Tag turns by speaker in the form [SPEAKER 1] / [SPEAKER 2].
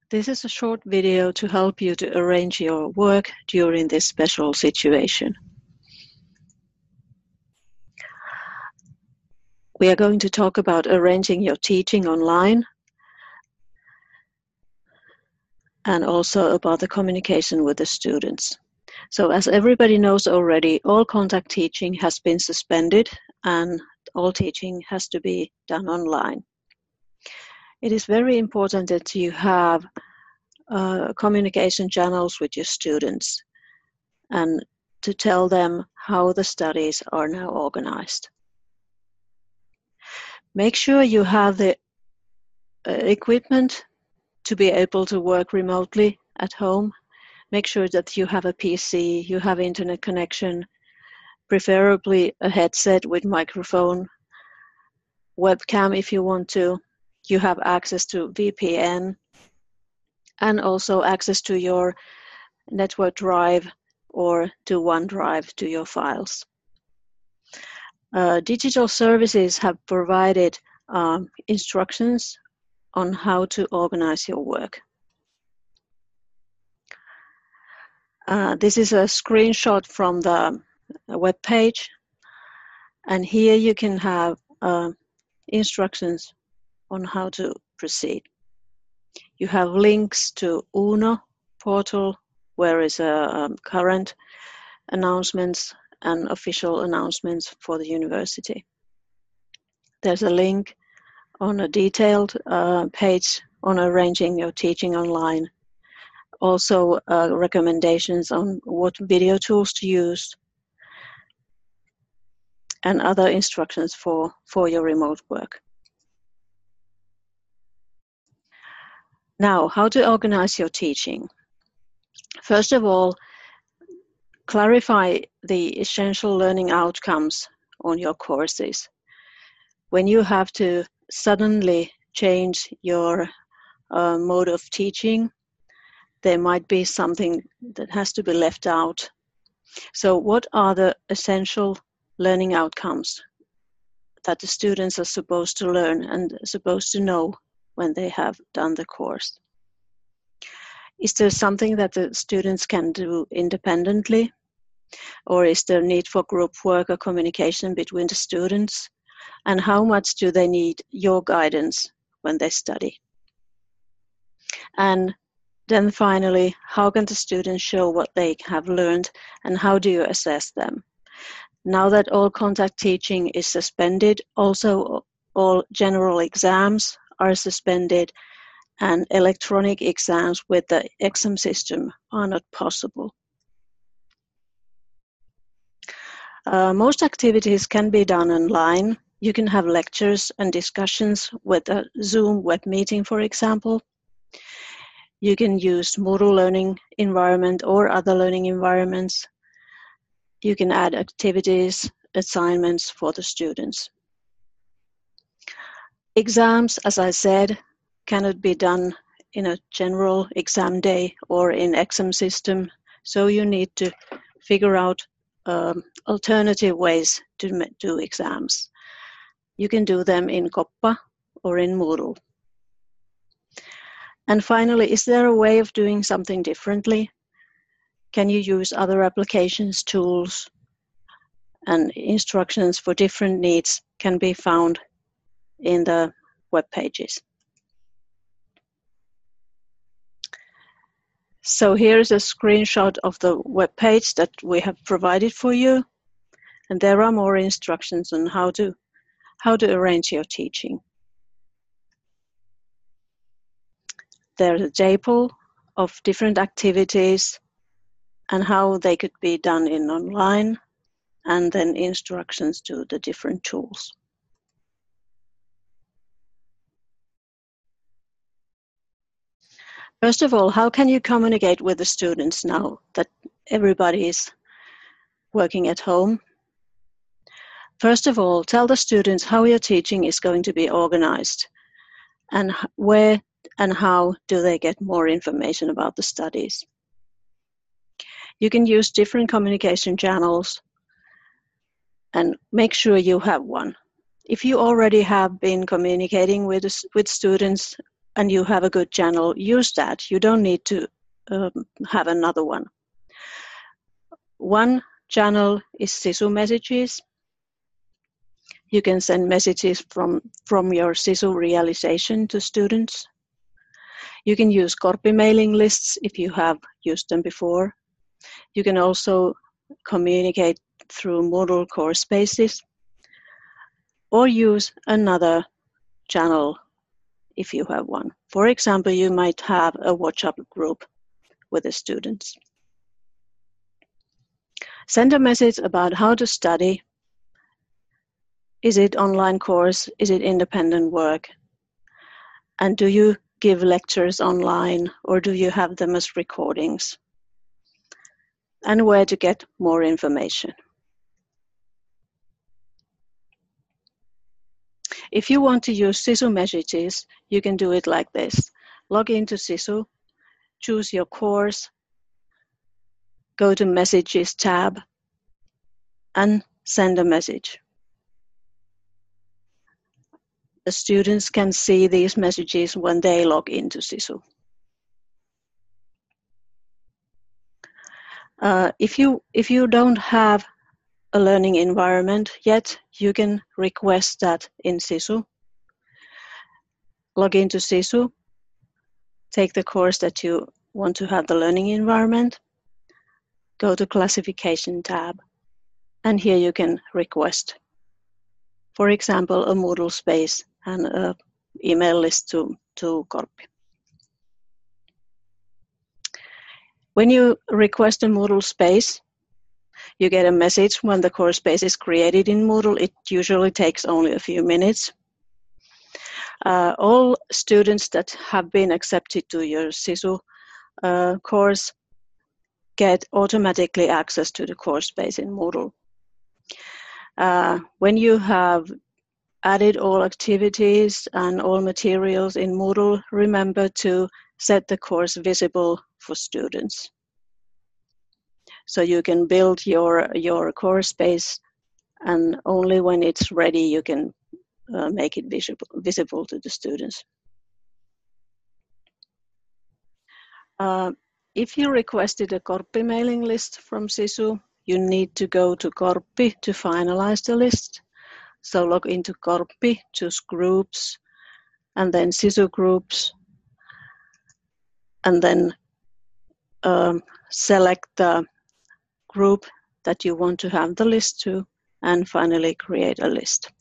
[SPEAKER 1] This is a short video to help you to arrange your work during this special situation. We are going to talk about arranging your teaching online and also about the communication with the students. So as everybody knows already, all contact teaching has been suspended and all teaching has to be done online. It is very important that you have communication channels with your students and to tell them how the studies are now organized. Make sure you have the equipment to be able to work remotely at home. Make sure that you have a PC, you have internet connection, preferably a headset with microphone, webcam if you want to. You have access to VPN and also access to your network drive or to OneDrive to your files. Digital services have provided instructions on how to organize your work. This is a screenshot from the web page, and here you can have instructions on how to proceed. You have links to UNO portal, where is current announcements and official announcements for the university. There's a link on a detailed page on arranging your teaching online. Also recommendations on what video tools to use and other instructions for your remote work. Now, how to organize your teaching. First of all, clarify the essential learning outcomes on your courses. When you have to suddenly change your mode of teaching, there might be something that has to be left out. So what are the essential learning outcomes that the students are supposed to learn and supposed to know when they have done the course? Is there something that the students can do independently? Or is there need for group work or communication between the students? And how much do they need your guidance when they study? And then finally, how can the students show what they have learned and how do you assess them? Now that all contact teaching is suspended, also all general exams are suspended and electronic exams with the exam system are not possible. Most activities can be done online. You can have lectures and discussions with a Zoom web meeting, for example. You can use Moodle learning environment or other learning environments. You can add activities, assignments for the students. Exams, as I said, cannot be done in a general exam day or in exam system, so you need to figure out alternative ways to do exams. You can do them in Koppa or in Moodle. And finally, is there a way of doing something differently? Can you use other applications, tools, and instructions for different needs can be found in the web pages. So here's a screenshot of the web page that we have provided for you. And there are more instructions on how to arrange your teaching. There's a table of different activities and how they could be done in online, and then instructions to the different tools. First of all, how can you communicate with the students now that everybody is working at home? First of all, tell the students how your teaching is going to be organized and where and how do they get more information about the studies. You can use different communication channels and make sure you have one. If you already have been communicating with students and you have a good channel, use that. You don't need to have another one. One channel is Sisu messages. You can send messages from your Sisu realization to students. You can use Korpi mailing lists if you have used them before. You can also communicate through Moodle course spaces, or use another channel if you have one. For example, you might have a WhatsApp group with the students. Send a message about how to study. Is it online course? Is it independent work? And do you give lectures online, or do you have them as recordings? And where to get more information. If you want to use Sisu messages, you can do it like this. Log into Sisu, choose your course, go to Messages tab, and send a message. The students can see these messages when they log into Sisu. If you don't have a learning environment yet, you can request that in Sisu. Log into Sisu, take the course that you want to have the learning environment, go to Classification tab, and here you can request, for example, a Moodle space and an email list to Korpi. When you request a Moodle space, you get a message when the course space is created in Moodle. It usually takes only a few minutes. All students that have been accepted to your Sisu course get automatically access to the course space in Moodle. When you have added all activities and all materials in Moodle, remember to set the course visible for students. So you can build your course space, and only when it's ready you can make it visible to the students. If you requested a Korpi mailing list from Sisu, you need to go to Korpi to finalize the list. So log into Korpi, choose groups, and then Sisu groups, and then select the group that you want to have the list to, and finally create a list.